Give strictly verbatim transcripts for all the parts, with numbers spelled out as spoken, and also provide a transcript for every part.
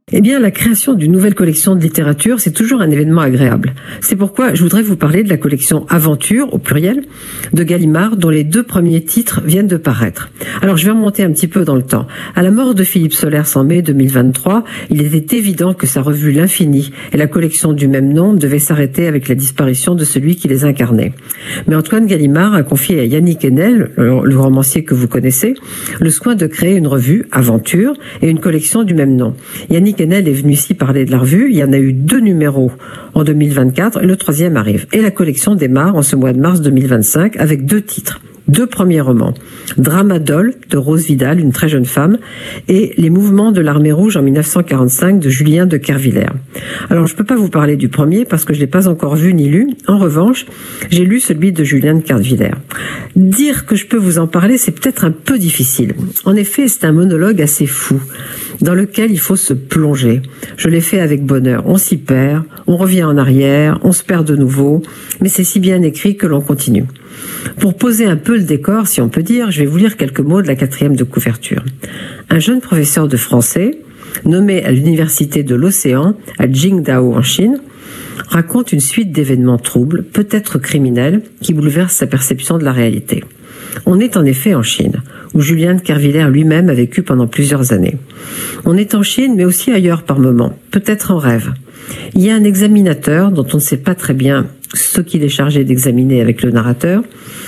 Eh bien, la création d'une nouvelle collection de littérature, c'est toujours un événement agréable. C'est pourquoi je voudrais vous parler de la collection Aventure, au pluriel, de Gallimard, dont les deux premiers titres viennent de paraître. Alors, je vais remonter un petit peu dans le temps. À la mort de Philippe Solers en mai deux mille vingt-trois, il était évident que sa revue L'Infini et la collection du même nom devaient s'arrêter avec la disparition de celui qui les incarnait. Mais Antoine Gallimard a confié à Yannick Enel, le romancier que vous connaissez, le soin de créer une revue, Aventure, et une collection du même nom. Yannick Enel est venu ici parler de la revue. Il y en a eu deux numéros en deux mille vingt-quatre et le troisième arrive. Et la collection démarre en ce mois de mars deux mille vingt-cinq avec deux titres. Deux premiers romans. Dramadol de Rose Vidal, une très jeune femme, et Les mouvements de l'armée rouge en mille neuf cent quarante-cinq de Julien de Kervillers. Alors, je ne peux pas vous parler du premier parce que je ne l'ai pas encore vu ni lu. En revanche, j'ai lu celui de Julien de Kervillers. Dire que je peux vous en parler, c'est peut-être un peu difficile. En effet, c'est un monologue assez fou, dans lequel il faut se plonger. Je l'ai fait avec bonheur. On s'y perd, on revient en arrière, on se perd de nouveau, mais c'est si bien écrit que l'on continue. Pour poser un peu le décor, si on peut dire, je vais vous lire quelques mots de la quatrième de couverture. Un jeune professeur de français, nommé à l'université de l'Océan, à Qingdao en Chine, raconte une suite d'événements troubles, peut-être criminels, qui bouleversent sa perception de la réalité. On est en effet en Chine, où Julien de Kervillers lui-même a vécu pendant plusieurs années. On est en Chine, mais aussi ailleurs par moments, peut-être en rêve. Il y a un examinateur dont on ne sait pas très bien ce qu'il est chargé d'examiner avec le narrateur.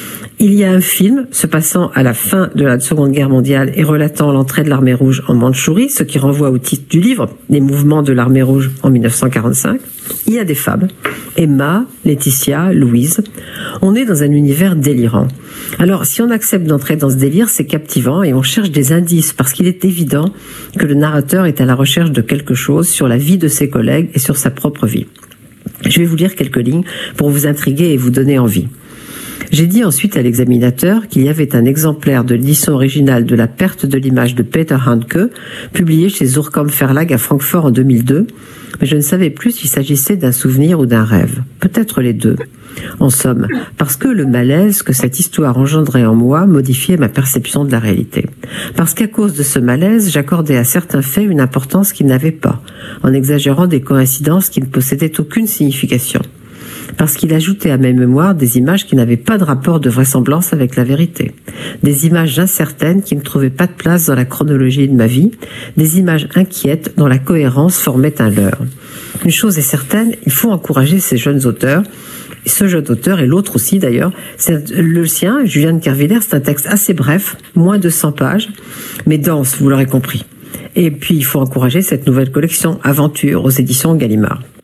Il y a un film se passant à la fin de la Seconde Guerre mondiale et relatant l'entrée de l'armée rouge en Mandchourie, ce qui renvoie au titre du livre, Les mouvements de l'armée rouge en mille neuf cent quarante-cinq. Il y a des femmes, Emma, Laetitia, Louise. On est dans un univers délirant. Alors, si on accepte d'entrer dans ce délire, c'est captivant et on cherche des indices parce qu'il est évident que le narrateur est à la recherche de quelque chose sur la vie de ses collègues et sur sa propre vie. Je vais vous lire quelques lignes pour vous intriguer et vous donner envie. J'ai dit ensuite à l'examinateur qu'il y avait un exemplaire de l'édition originale de La perte de l'image de Peter Handke, publié chez Zurkam Verlag à Francfort en deux mille deux, mais je ne savais plus s'il s'agissait d'un souvenir ou d'un rêve. Peut-être les deux. En somme, parce que le malaise que cette histoire engendrait en moi modifiait ma perception de la réalité. Parce qu'à cause de ce malaise, j'accordais à certains faits une importance qu'ils n'avaient pas, en exagérant des coïncidences qui ne possédaient aucune signification. Parce qu'il ajoutait à mes mémoires des images qui n'avaient pas de rapport de vraisemblance avec la vérité. Des images incertaines qui ne trouvaient pas de place dans la chronologie de ma vie. Des images inquiètes dont la cohérence formait un leurre. Une chose est certaine, il faut encourager ces jeunes auteurs. Ce jeune auteur, et l'autre aussi d'ailleurs, c'est le sien, Julien de Kervillers, c'est un texte assez bref, moins de cent pages, mais dense, vous l'aurez compris. Et puis il faut encourager cette nouvelle collection, Aventure, aux éditions Gallimard.